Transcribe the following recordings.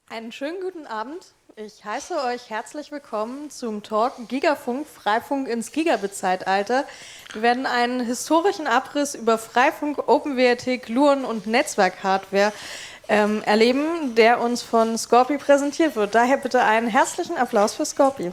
Einen schönen guten Abend. Ich heiße euch herzlich willkommen zum Talk Gigafunk, Freifunk ins Gigabit-Zeitalter. Wir werden einen historischen Abriss über Freifunk, OpenWRT, Gluon und Netzwerkhardware erleben, der uns von Scorpi präsentiert wird. Daher bitte einen herzlichen Applaus für Scorpi.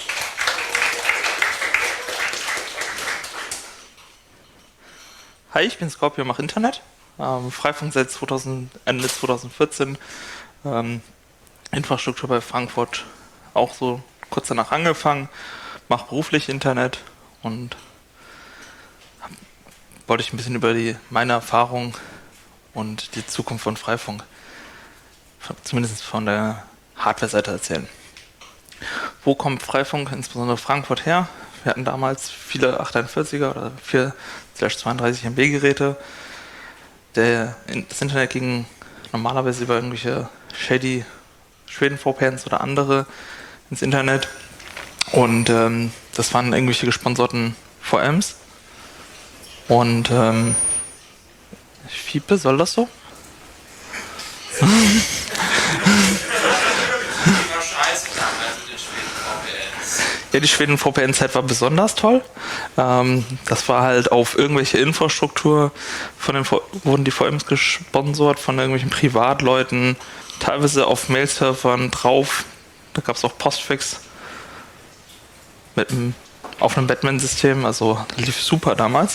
Hi, ich bin Scorpio, mache Internet. Freifunk seit Ende 2014. Infrastruktur bei Frankfurt auch so kurz danach angefangen. Mache beruflich Internet und wollte ich ein bisschen über meine Erfahrung und die Zukunft von Freifunk, zumindest von der Hardware-Seite erzählen. Wo kommt Freifunk, insbesondere Frankfurt, her? Wir hatten damals viele 841er oder 4/32 MB Geräte. Das Internet ging normalerweise über irgendwelche shady Schweden-VPNs oder andere ins Internet. Und das waren irgendwelche gesponserten VMs. Und ich fiepe, soll das so? Ja, die Schweden-VPN-Zeit war besonders toll. Das war halt auf irgendwelche Infrastruktur, wurden die VMs gesponsert von irgendwelchen Privatleuten, teilweise auf Mail-Servern drauf. Da gab es auch Postfix auf einem Batman-System, also das lief super damals.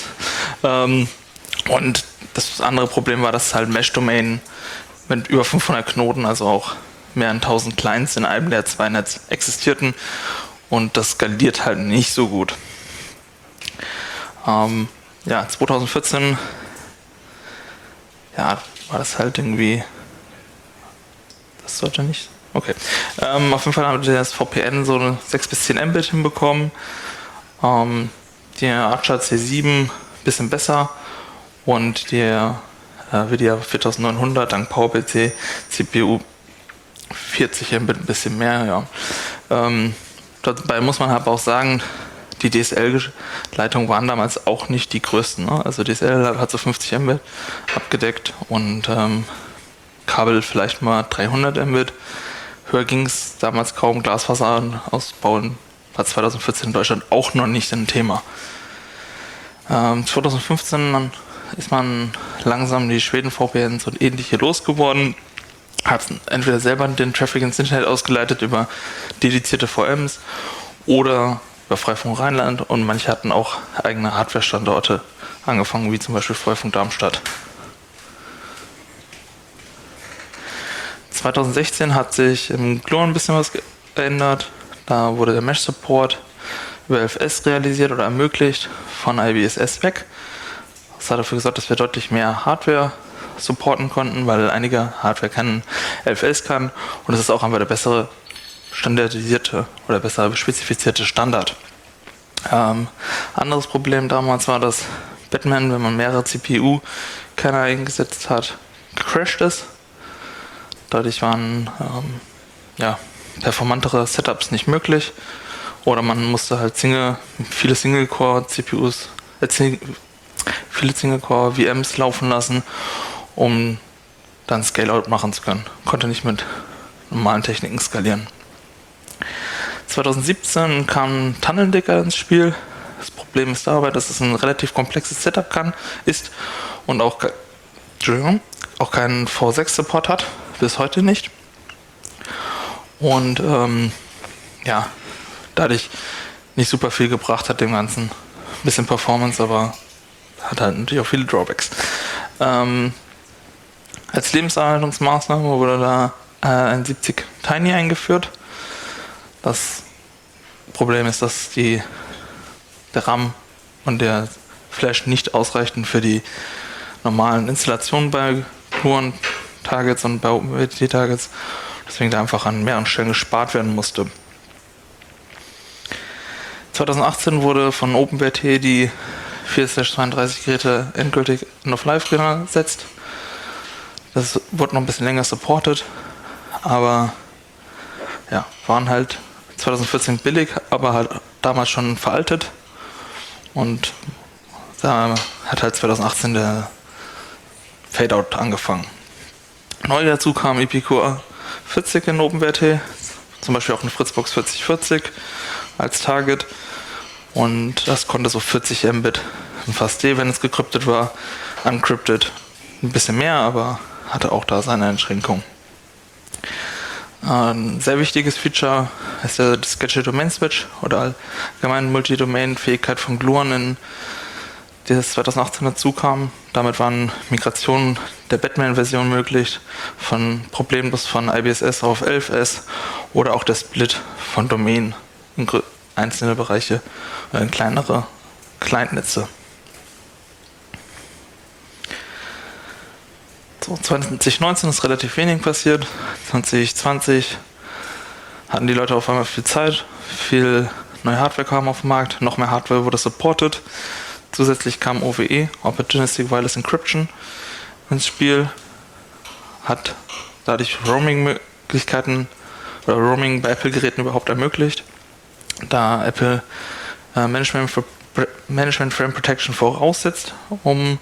Und das andere Problem war, dass halt Mesh-Domain mit über 500 Knoten, also auch mehr als 1000 Clients in einem der zwei Netz existierten. Und das skaliert halt nicht so gut. 2014 war das halt irgendwie. Das sollte nicht. Okay. Auf jeden Fall haben wir das VPN so 6 bis 10 Mbit hinbekommen. Der Archer C7 bisschen besser und der Nvidia 4900 dank PowerPC CPU 40 Mbit ein bisschen mehr. Ja. Dabei muss man halt auch sagen, die DSL-Leitungen waren damals auch nicht die größten. Ne? Also DSL hat so 50 Mbit abgedeckt und Kabel vielleicht mal 300 Mbit. Höher ging es damals kaum. Glasfaser ausbauen war 2014 in Deutschland auch noch nicht ein Thema. 2015 ist man langsam die Schweden-VPNs und ähnliche losgeworden. Hat entweder selber den Traffic ins Internet ausgeleitet über dedizierte VMs oder über Freifunk Rheinland, und manche hatten auch eigene Hardware-Standorte angefangen, wie zum Beispiel Freifunk Darmstadt. 2016 hat sich im Gluon ein bisschen was geändert. Da wurde der Mesh-Support über LFS realisiert oder ermöglicht, von IBSS weg. Das hat dafür gesorgt, dass wir deutlich mehr Hardware supporten konnten, weil einige Hardware kennen LFS kann, und es ist auch einfach der bessere standardisierte oder besser spezifizierte Standard. Anderes Problem damals war, dass Batman, wenn man mehrere CPU-Kerne eingesetzt hat, gecrashed ist. Dadurch waren performantere Setups nicht möglich, oder man musste halt viele Single-Core-CPUs, viele Single-Core-VMs laufen lassen, um dann Scale-Out machen zu können. Konnte nicht mit normalen Techniken skalieren. 2017 kam Tunneldicker ins Spiel. Das Problem ist dabei, dass es ein relativ komplexes Setup ist und auch keinen V6-Support hat, bis heute nicht. Und dadurch nicht super viel gebracht hat dem Ganzen. Ein bisschen Performance, aber hat halt natürlich auch viele Drawbacks. Als Lebenserhaltungsmaßnahme wurde da ein 70 Tiny eingeführt. Das Problem ist, dass der RAM und der Flash nicht ausreichten für die normalen Installationen bei Gluon Targets und bei OpenWRT Targets. Deswegen da einfach an mehreren Stellen gespart werden musste. 2018 wurde von OpenWRT die 4/32 Geräte endgültig End of Life gesetzt. Das wurde noch ein bisschen länger supported, aber ja, waren halt 2014 billig, aber halt damals schon veraltet, und da hat halt 2018 der Fadeout angefangen. Neu dazu kam EPQR 40 in OpenWrt, zum Beispiel auch eine Fritzbox 4040 als Target. Und das konnte so 40 Mbit in FastD, wenn es gekryptet war, uncrypted ein bisschen mehr, aber hatte auch da seine Einschränkung. Ein sehr wichtiges Feature ist der Schedule Domain Switch oder allgemeine Multidomain-Fähigkeit von Gluon, die 2018 dazu kam. Damit waren Migrationen der Batman-Version möglich, von problemlos von IBSS auf 11S oder auch der Split von Domain in einzelne Bereiche oder in kleinere Client-Netze. So, 2019 ist relativ wenig passiert. 2020 hatten die Leute auf einmal viel Zeit, viel neue Hardware kam auf den Markt, noch mehr Hardware wurde supported. Zusätzlich kam OWE, Opportunistic Wireless Encryption, ins Spiel, hat dadurch Roaming-Möglichkeiten oder Roaming bei Apple-Geräten überhaupt ermöglicht, da Apple Management Frame Protection voraussetzt, um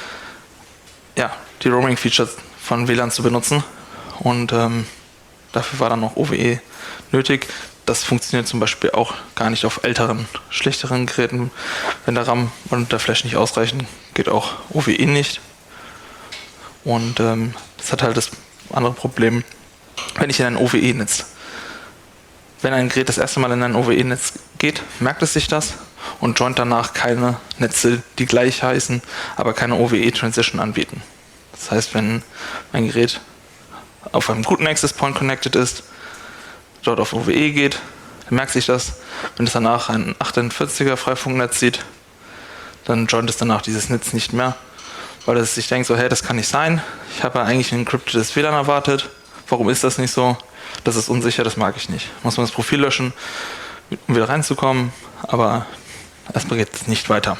die Roaming-Features von WLAN zu benutzen. Und dafür war dann noch OWE nötig. Das funktioniert zum Beispiel auch gar nicht auf älteren, schlechteren Geräten. Wenn der RAM und der Flash nicht ausreichen, geht auch OWE nicht. Und das hat halt das andere Problem, wenn ich in ein OWE-Netz. Wenn ein Gerät das erste Mal in ein OWE-Netz geht, merkt es sich das und joint danach keine Netze, die gleich heißen, aber keine OWE-Transition anbieten. Das heißt, wenn mein Gerät auf einem guten Access Point connected ist, dort auf OWE geht, dann merkt sich das. Wenn es danach ein 48er Freifunknetz sieht, dann joint es danach dieses Netz nicht mehr, weil es sich denkt so, hey, das kann nicht sein. Ich habe ja eigentlich ein encryptedes WLAN erwartet. Warum ist das nicht so? Das ist unsicher, das mag ich nicht. Muss man das Profil löschen, um wieder reinzukommen, aber erstmal geht es nicht weiter.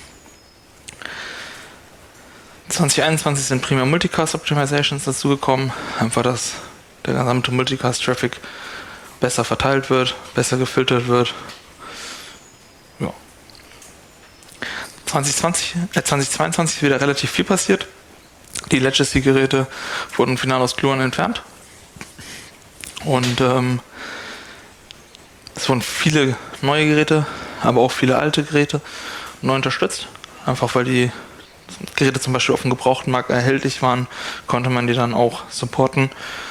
2021 sind primär Multicast Optimizations dazugekommen, einfach dass der gesamte Multicast-Traffic besser verteilt wird, besser gefiltert wird. Ja. 2022 ist wieder relativ viel passiert. Die Legacy-Geräte wurden final aus Gluon entfernt. Und es wurden viele neue Geräte, aber auch viele alte Geräte neu unterstützt. Einfach weil die Geräte zum Beispiel auf dem gebrauchten Markt erhältlich waren, konnte man die dann auch supporten.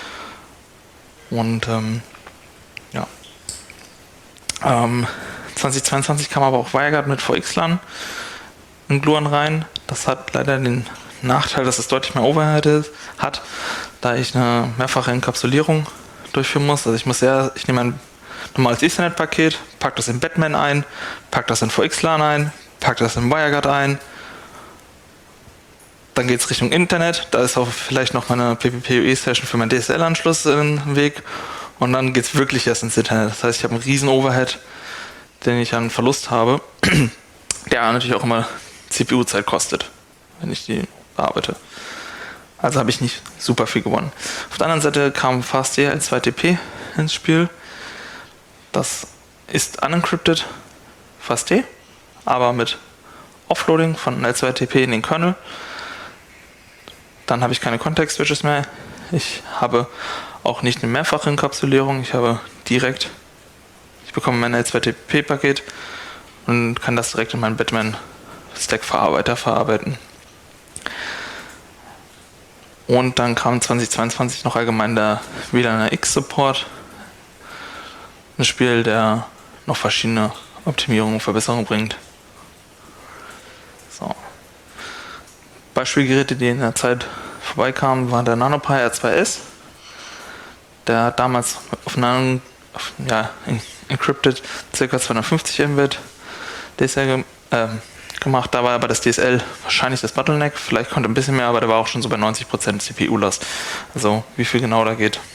Und 2022 kam aber auch WireGuard mit VXLAN in Gluon rein. Das hat leider den Nachteil, dass es deutlich mehr Overhead hat, da ich eine mehrfache Enkapsulierung durchführen muss. Also ich nehme ein normales Ethernet-Paket, packe das in Batman ein, packe das in VXLAN ein, packe das in WireGuard ein. Dann geht es Richtung Internet, da ist auch vielleicht noch meine PPPoE-Session für meinen DSL-Anschluss im Weg und dann geht es wirklich erst ins Internet. Das heißt, ich habe einen riesen Overhead, den ich an Verlust habe, der natürlich auch immer CPU-Zeit kostet, wenn ich die bearbeite. Also habe ich nicht super viel gewonnen. Auf der anderen Seite kam FastD L2TP ins Spiel. Das ist unencrypted FastD, aber mit Offloading von L2TP in den Kernel. Dann habe ich keine Context-Switches mehr. Ich habe auch nicht eine mehrfache Enkapsulierung. Ich bekomme mein L2TP-Paket und kann das direkt in meinen Batman-Stack-Verarbeiter verarbeiten. Und dann kam 2022 noch allgemein der WLAN X-Support. Ein Spiel, der noch verschiedene Optimierungen und Verbesserungen bringt. So. Beispielgeräte, die in der Zeit vorbeikamen, war der NanoPi R2S. Der hat damals encrypted ca. 250 Mbit DSL gemacht. Da war aber das DSL wahrscheinlich das Bottleneck. Vielleicht konnte ein bisschen mehr, aber der war auch schon so bei 90% CPU-Last. Also wie viel genau da geht.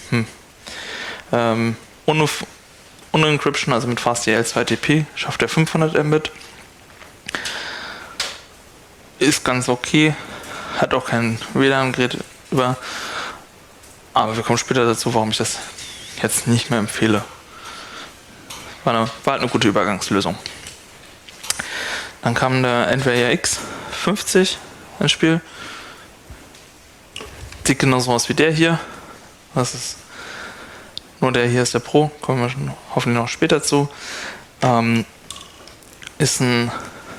Ohne Encryption, also mit FastD L2TP, schafft er 500 Mbit. Ist ganz okay. Hat auch kein WLAN-Gerät über. Aber wir kommen später dazu, warum ich das jetzt nicht mehr empfehle. War halt eine gute Übergangslösung. Dann kam der NVIDIA X50 ins Spiel. Sieht genauso aus wie der hier. Das ist Nur der hier ist der Pro, kommen wir hoffentlich noch später zu. Ist ein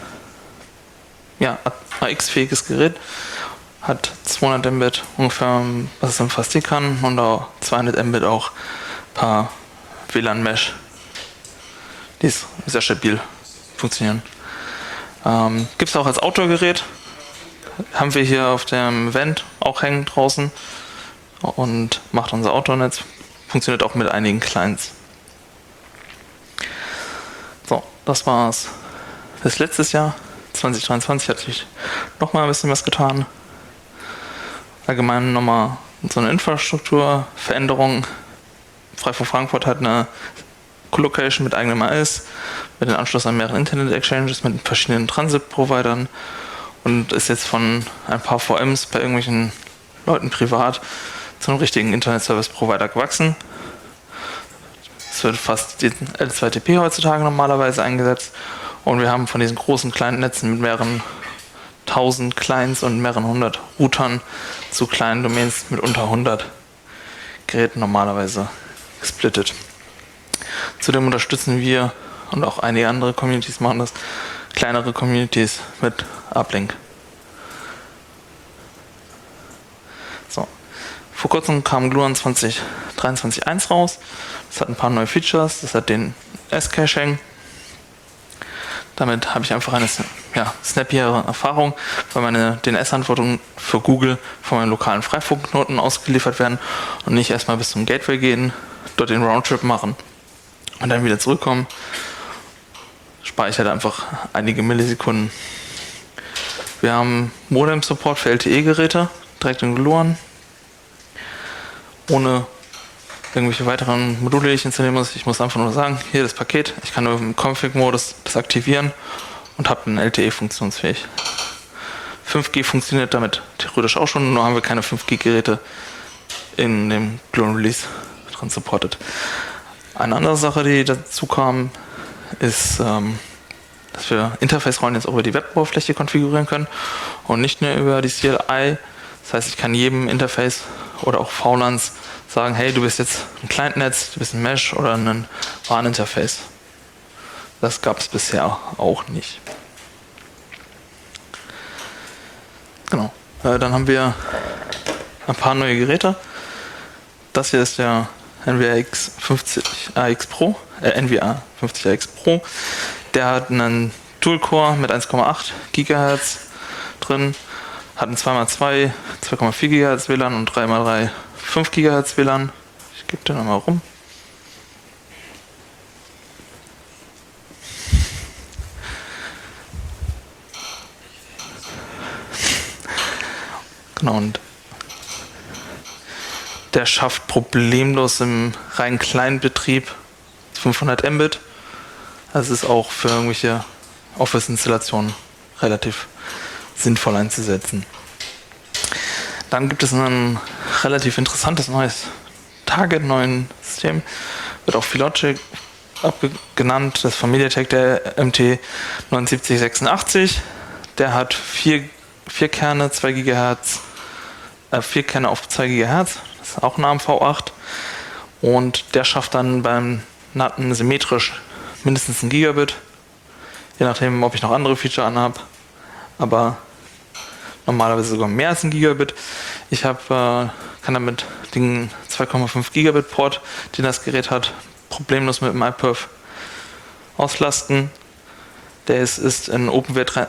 AX-fähiges Gerät, hat 200 Mbit ungefähr, was es umfasst kann, und auch 200 Mbit auch ein paar WLAN-Mesh. Die ist sehr stabil funktionieren. Gibt es auch als Outdoor-Gerät. Haben wir hier auf dem Event auch hängen draußen und macht unser Outdoor-Netz. Funktioniert auch mit einigen Clients. So, das war's. Das letztes Jahr, 2023, hat sich nochmal ein bisschen was getan. Allgemein nochmal so eine Infrastrukturveränderung. Freifunk Frankfurt hat eine Colocation mit eigenem AS, mit dem Anschluss an mehreren Internet-Exchanges, mit verschiedenen Transit-Providern und ist jetzt von ein paar VMs bei irgendwelchen Leuten privat zu einem richtigen Internet-Service-Provider gewachsen. Es wird fast die L2TP heutzutage normalerweise eingesetzt und wir haben von diesen großen Client-Netzen mit mehreren 1000 Clients und mehreren 100 Routern zu kleinen Domains mit unter 100 Geräten normalerweise gesplittet. Zudem unterstützen wir und auch einige andere Communities machen das, kleinere Communities mit Uplink. So. Vor kurzem kam Gluon 2023.1 raus. Das hat ein paar neue Features. Das hat den S-Caching. Damit habe ich einfach eine snappigere Erfahrung, weil meine DNS-Antworten für Google von meinen lokalen Freifunkknoten ausgeliefert werden und nicht erstmal bis zum Gateway gehen, dort den Roundtrip machen und dann wieder zurückkommen. Spare ich halt einfach einige Millisekunden. Wir haben Modem-Support für LTE-Geräte direkt in Gluon. Ohne irgendwelche weiteren Module, die ich installieren muss. Ich muss einfach nur sagen, hier das Paket, ich kann nur im Config-Modus das aktivieren und habe dann LTE funktionsfähig. 5G funktioniert damit theoretisch auch schon, nur haben wir keine 5G-Geräte in dem Gluon Release drin supported. Eine andere Sache, die dazu kam, ist, dass wir Interface-Rollen jetzt auch über die Web-Oberfläche konfigurieren können und nicht nur über die CLI. Das heißt, ich kann jedem Interface oder auch VLANs sagen, hey, du bist jetzt ein Client-Netz, du bist ein Mesh oder ein WAN-Interface. Das gab es bisher auch nicht. Genau. Dann haben wir ein paar neue Geräte. Das hier ist der NVIDIA 50AX Pro. Der hat einen Dual-Core mit 1,8 GHz drin, hat ein 2x2, 2,4 GHz WLAN und 3x3, 5 GHz WLAN. Ich gebe den nochmal rum. Genau, und der schafft problemlos im rein kleinen Betrieb 500 Mbit. Das ist auch für irgendwelche Office-Installationen relativ sinnvoll einzusetzen. Dann gibt es ein relativ interessantes neues Target, neuen System, wird auch Philogic genannt, das von MediaTek, der MT7986. Der hat 4 Kerne, 2 GHz, 4 Kerne auf 2 GHz, das ist auch ein ARM-V8 und der schafft dann beim NATen symmetrisch mindestens 1 Gigabit, je nachdem, ob ich noch andere Feature anhabe, aber normalerweise sogar mehr als 1 Gigabit. Ich kann damit den 2,5 Gigabit Port, den das Gerät hat, problemlos mit dem iPerf auslasten. Der ist in OpenWrt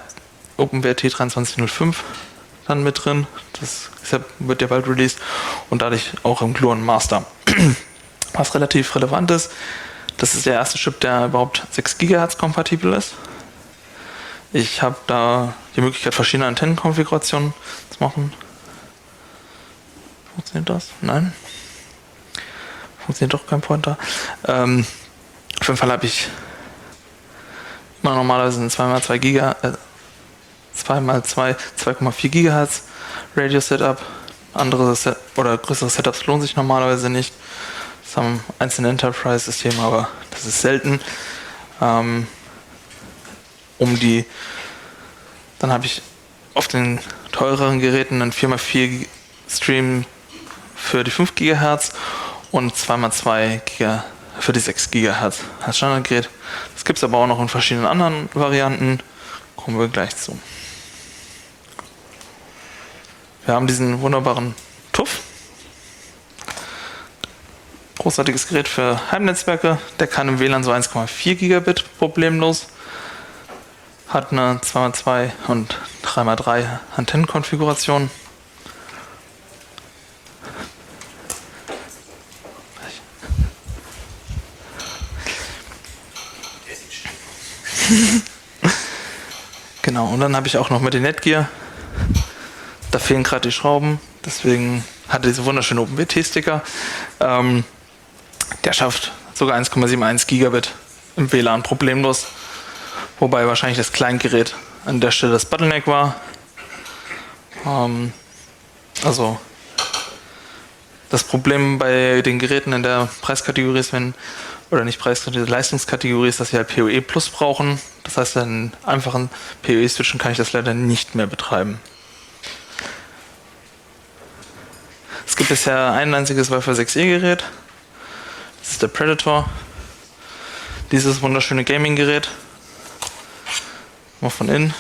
2305 dann mit drin. Das wird ja bald released und dadurch auch im Gluon Master. Was relativ relevant ist, das ist der erste Chip, der überhaupt 6 GHz kompatibel ist. Ich habe da die Möglichkeit, verschiedene Antennenkonfigurationen zu machen. Funktioniert das? Nein. Funktioniert doch kein Pointer. Auf jeden Fall habe ich immer normalerweise ein 2x2 2,4 GHz Radio Setup. Andere oder größere Setups lohnen sich normalerweise nicht. Das haben einzelne Enterprise-Systeme, aber das ist selten. Dann habe ich auf den teureren Geräten einen 4x4 Stream für die 5 GHz und 2x2 Giga für die 6 GHz als Standardgerät. Das gibt es aber auch noch in verschiedenen anderen Varianten. Kommen wir gleich zu. Wir haben diesen wunderbaren TUF. Großartiges Gerät für Heimnetzwerke. Der kann im WLAN so 1,4 Gigabit problemlos. Hat eine 2x2 und 3x3 Antennenkonfiguration. Genau, und dann habe ich auch noch mit den Netgear. Da fehlen gerade die Schrauben, deswegen hat er diese wunderschöne OpenWrt-Sticker. Der schafft sogar 1,71 Gigabit im WLAN problemlos. Wobei wahrscheinlich das Kleingerät an der Stelle das Bottleneck war. Also das Problem bei den Geräten in der Preiskategorie ist, oder nicht Preiskategorie, Leistungskategorie ist, dass sie halt PoE Plus brauchen. Das heißt, einen einfachen PoE-Switchen kann ich das leider nicht mehr betreiben. Es gibt bisher ein einziges Wi-Fi 6E-Gerät. Das ist der Predator. Dieses wunderschöne Gaming-Gerät. Mal von innen.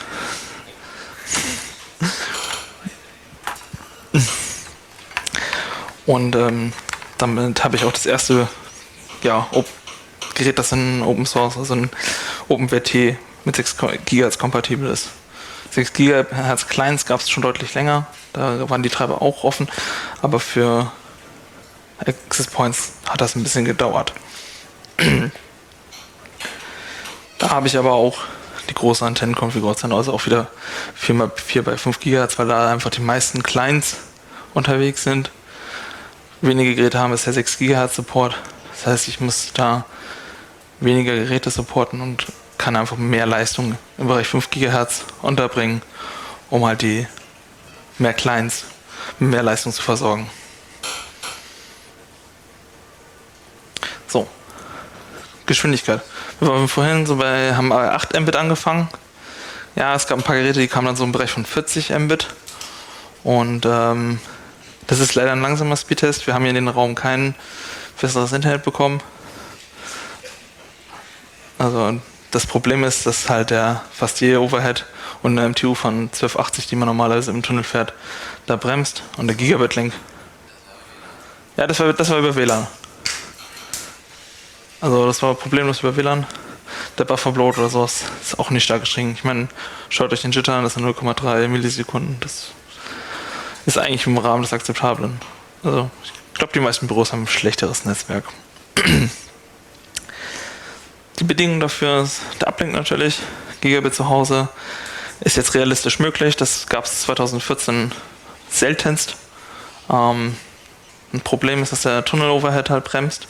Und damit habe ich auch das erste Gerät, das in Open Source, also in OpenWrt mit 6 GHz kompatibel ist. 6 GHz Clients gab es schon deutlich länger, da waren die Treiber auch offen, aber für Access Points hat das ein bisschen gedauert. Da habe ich aber auch die große Antennenkonfiguration, also auch wieder 4x4 bei 5 GHz, weil da einfach die meisten Clients unterwegs sind. Wenige Geräte haben bisher 6 GHz Support, das heißt, ich muss da weniger Geräte supporten und kann einfach mehr Leistung im Bereich 5 GHz unterbringen, um halt die mehr Clients mit mehr Leistung zu versorgen. So, Geschwindigkeit. Wir waren vorhin haben 8 Mbit angefangen. Ja, es gab ein paar Geräte, die kamen dann so im Bereich von 40 Mbit. Und das ist leider ein langsamer Speedtest. Wir haben hier in den Raum kein besseres Internet bekommen. Also das Problem ist, dass halt der fast je Overhead und eine MTU von 1280, die man normalerweise im Tunnel fährt, da bremst. Und der Gigabit-Link. Ja, das war über WLAN. Also das war problemlos über WLAN. Der Bufferbloat oder sowas ist auch nicht stark gestiegen. Ich meine, schaut euch den Jitter an, das sind 0,3 Millisekunden. Das ist eigentlich im Rahmen des Akzeptablen. Also ich glaube, die meisten Büros haben ein schlechteres Netzwerk. Die Bedingung dafür ist der Uplink natürlich. Gigabit zu Hause ist jetzt realistisch möglich. Das gab es 2014 seltenst. Ein Problem ist, dass der Tunnel-Overhead halt bremst.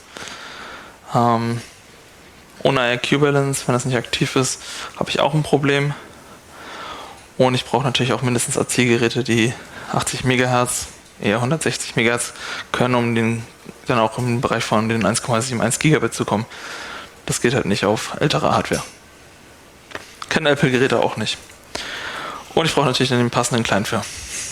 Ohne IQ-Balance, wenn das nicht aktiv ist, habe ich auch ein Problem. Und ich brauche natürlich auch mindestens AC-Geräte, die 80 MHz, eher 160 MHz können, um dann auch im Bereich von den 1,71 Gigabit zu kommen. Das geht halt nicht auf ältere Hardware. Kennen Apple-Geräte auch nicht. Und ich brauche natürlich dann den passenden Client für.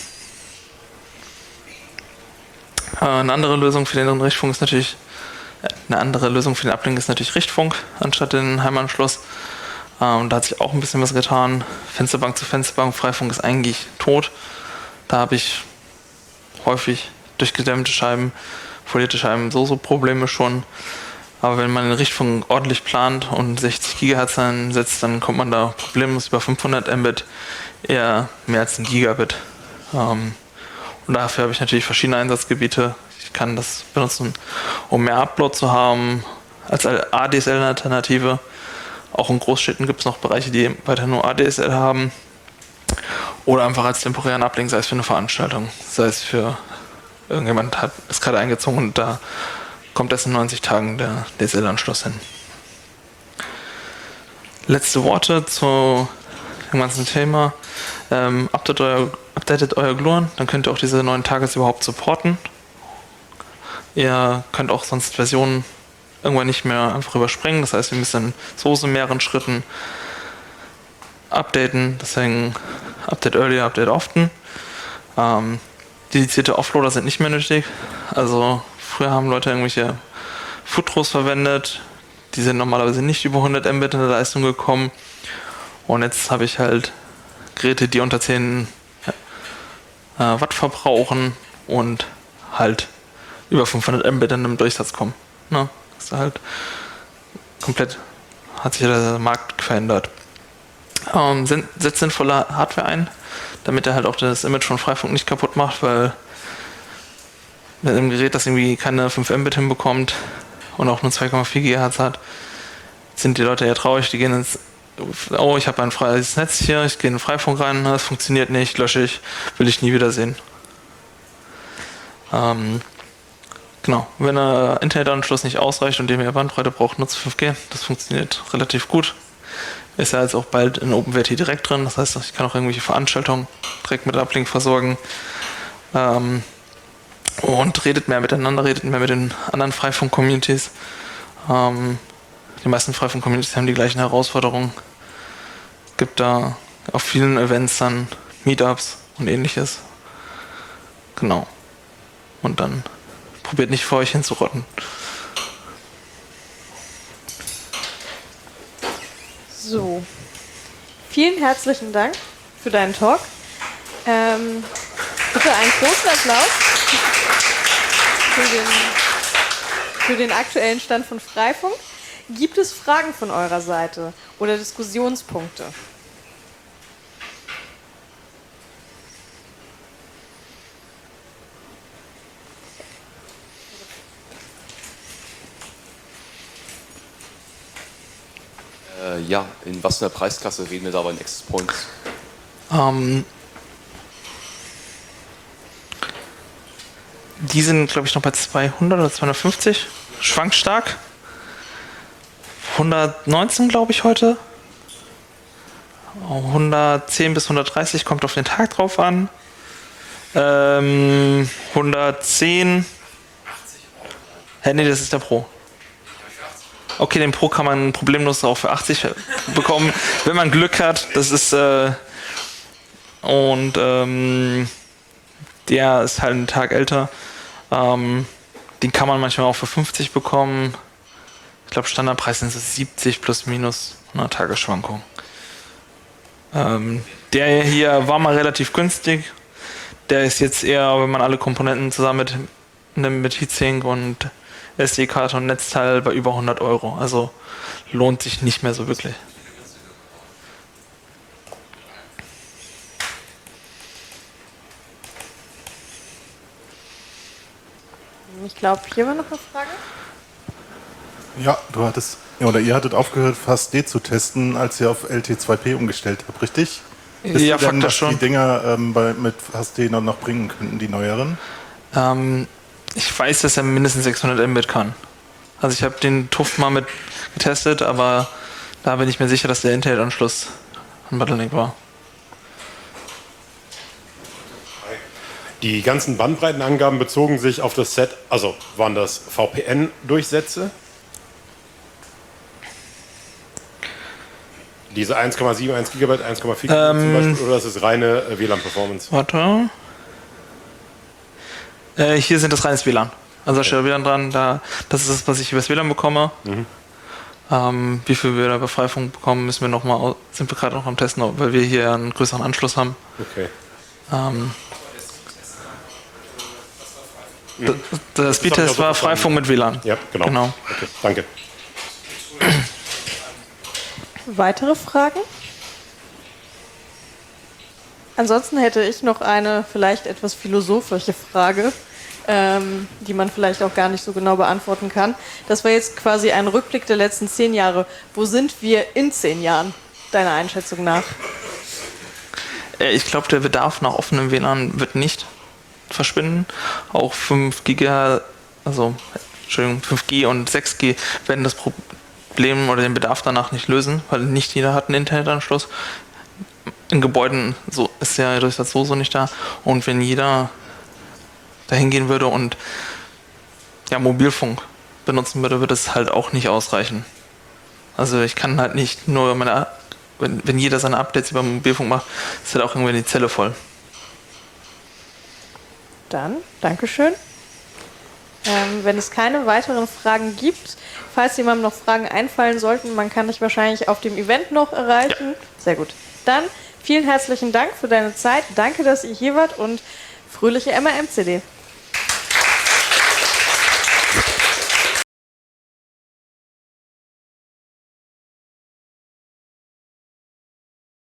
Eine andere Lösung für den Richtfunk ist natürlich, eine andere Lösung für den Uplink ist natürlich Richtfunk anstatt den Heimanschluss. Da hat sich auch ein bisschen was getan. Fensterbank zu Fensterbank, Freifunk ist eigentlich tot. Da habe ich häufig durch gedämmte Scheiben, folierte Scheiben so Probleme schon. Aber wenn man den Richtfunk ordentlich plant und 60 GHz einsetzt, dann kommt man da problemlos über 500 Mbit, eher mehr als ein Gigabit. Und dafür habe ich natürlich verschiedene Einsatzgebiete. Ich kann das benutzen, um mehr Upload zu haben, als ADSL-Alternative. Auch in Großstädten gibt es noch Bereiche, die weiter nur ADSL haben. Oder einfach als temporären Uplink, sei es für eine Veranstaltung, sei es für irgendjemand ist gerade eingezogen und da kommt erst in 90 Tagen der DSL-Anschluss hin. Letzte Worte zu dem ganzen Thema. Updatet euer Gluon, dann könnt ihr auch diese neuen Targets überhaupt supporten. Ihr könnt auch sonst Versionen irgendwann nicht mehr einfach überspringen. Das heißt, wir müssen so in mehreren Schritten updaten. Deswegen Update earlier, Update often. Dedizierte Offloader sind nicht mehr nötig. Also Früher haben Leute irgendwelche Futros verwendet. Die sind normalerweise nicht über 100 Mbit in der Leistung gekommen. Und jetzt habe ich halt Geräte, die unter 10 Watt verbrauchen und halt über 500 Mbit in einem Durchsatz kommen. Ne? Das ist halt komplett, hat sich der Markt verändert. Setzt sinnvolle Hardware ein, damit er halt auch das Image von Freifunk nicht kaputt macht, weil mit einem Gerät, das irgendwie keine 5 Mbit hinbekommt und auch nur 2,4 GHz hat, sind die Leute eher traurig, die gehen ins ich habe ein freies Netz hier, ich gehe in den Freifunk rein, das funktioniert nicht, lösche ich, will ich nie wiedersehen. Genau, wenn der Internetanschluss nicht ausreicht und ihr mehr Bandbreite braucht, nutzt 5G, das funktioniert relativ gut. Ist ja jetzt auch bald in OpenWrt direkt drin, das heißt, ich kann auch irgendwelche Veranstaltungen direkt mit Uplink versorgen. Und redet mehr miteinander, redet mehr mit den anderen Freifunk-Communities. Die meisten Freifunk-Communities haben die gleichen Herausforderungen. Gibt da auf vielen Events dann Meetups und ähnliches. Genau. Und dann probiert nicht vor euch hinzurotten. So. Vielen herzlichen Dank für deinen Talk. Bitte einen großen Applaus für den aktuellen Stand von Freifunk. Gibt es Fragen von eurer Seite oder Diskussionspunkte? Ja, in was für einer Preisklasse reden wir da bei den Access Points? Die sind, glaube ich, noch bei 200 oder 250. Schwankt stark. 119, glaube ich, heute. 110 bis 130 kommt auf den Tag drauf an. 110. Nee, das ist der Pro. Okay, den Pro kann man problemlos auch für 80 bekommen, wenn man Glück hat. Das ist der ist halt einen Tag älter. Den kann man manchmal auch für 50 bekommen. Ich glaube, Standardpreis sind so 70 plus minus eine Tagesschwankung. Der hier war mal relativ günstig. Der ist jetzt eher, wenn man alle Komponenten zusammen nimmt mit Heatsink und SD-Karte und Netzteil, bei über 100 Euro. Also lohnt sich nicht mehr so wirklich. Ich glaube, hier war noch eine Frage. Ja, ihr hattet aufgehört, FastD zu testen, als ihr auf LT2P umgestellt habt, richtig? Wisst ihr denn, was die Dinger mit FastD noch bringen könnten, die neueren? Ich weiß, dass er mindestens 600 Mbit kann. Also ich habe den TUF mal mit getestet, aber da bin ich mir sicher, dass der Internetanschluss ein Bottleneck war. Die ganzen Bandbreitenangaben bezogen sich auf das Set, also waren das VPN-Durchsätze? Diese 1,71 GB, 1,4 GB zum Beispiel, oder ist es reine WLAN-Performance? Warte. Hier sind das reines WLAN. Also da steht WLAN dran, das ist das, was ich über das WLAN bekomme. Wie viel wir da bei Freifunk bekommen, sind wir gerade noch am Testen, weil wir hier einen größeren Anschluss haben. Okay. Der Speedtest war Freifunk mit WLAN. Ja, genau. Okay, danke. Weitere Fragen? Ansonsten hätte ich noch eine vielleicht etwas philosophische Frage, die man vielleicht auch gar nicht so genau beantworten kann. Das war jetzt quasi ein Rückblick der letzten 10 Jahre. Wo sind wir in 10 Jahren, deiner Einschätzung nach? Ich glaube, der Bedarf nach offenem WLAN wird nicht verschwinden. Auch 5G und 6G werden das Problem oder den Bedarf danach nicht lösen, weil nicht jeder hat einen Internetanschluss. In Gebäuden ist der Durchsatz so nicht da. Und wenn jeder dahin gehen würde und Mobilfunk benutzen würde, würde es halt auch nicht ausreichen. Also ich kann halt nicht nur wenn jeder seine Updates über Mobilfunk macht, ist halt auch irgendwann die Zelle voll. Dann, Dankeschön. wenn es keine weiteren Fragen gibt, falls jemandem noch Fragen einfallen sollten, man kann dich wahrscheinlich auf dem Event noch erreichen. Ja. Sehr gut. Dann vielen herzlichen Dank für deine Zeit. Danke, dass ihr hier wart und fröhliche MRM-CD.